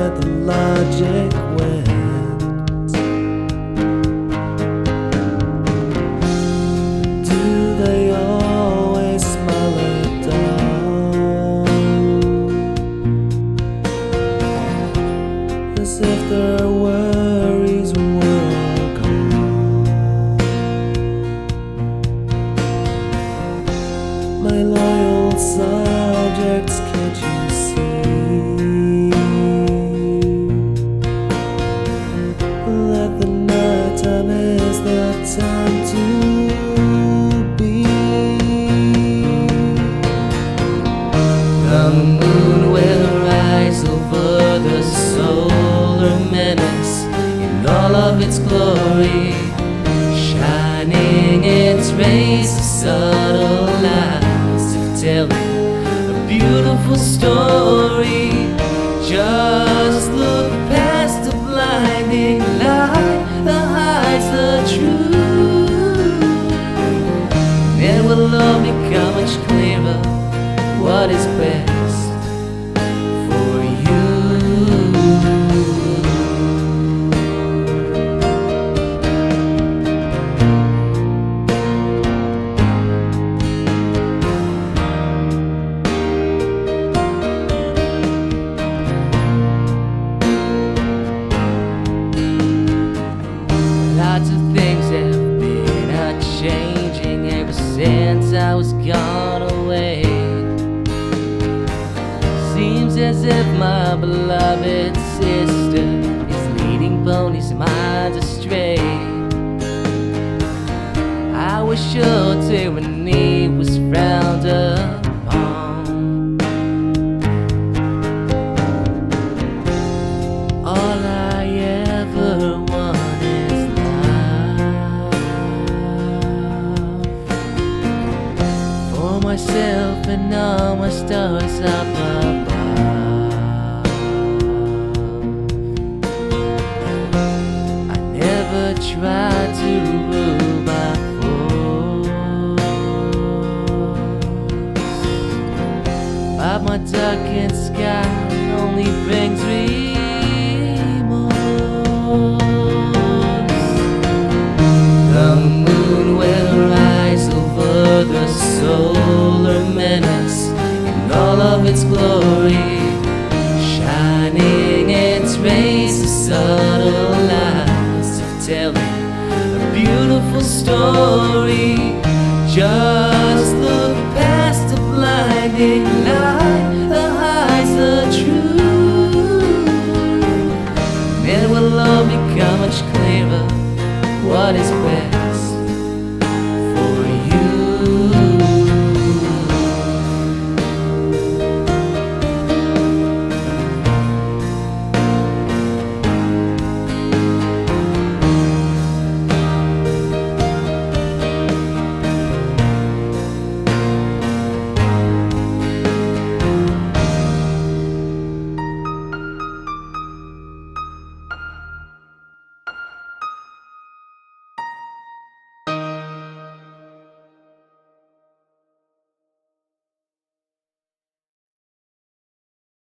let the logic win. Do they always smile at dawn, as if their worries were all gone? My loyal subjects, can't you see that the night time is the time to be? The moon will rise over the solar menace in all of its glory, shining its rays of subtle lies, telling a beautiful story. Just look past the blinding light that hides the truth, and it will all become much clearer what is best for you. Lots of things have been changing ever since I was gone away. Seems as if my beloved sister is leading ponies' minds astray. I was sure tyranny was frowned upon. All I ever want is love for myself and all my stars up above. I never tried to rule by force, but my darkened sky only brings remorse. The moon will rise over the solar menace in all of its glory, shining its rays of subtle lies, telling a beautiful story. Just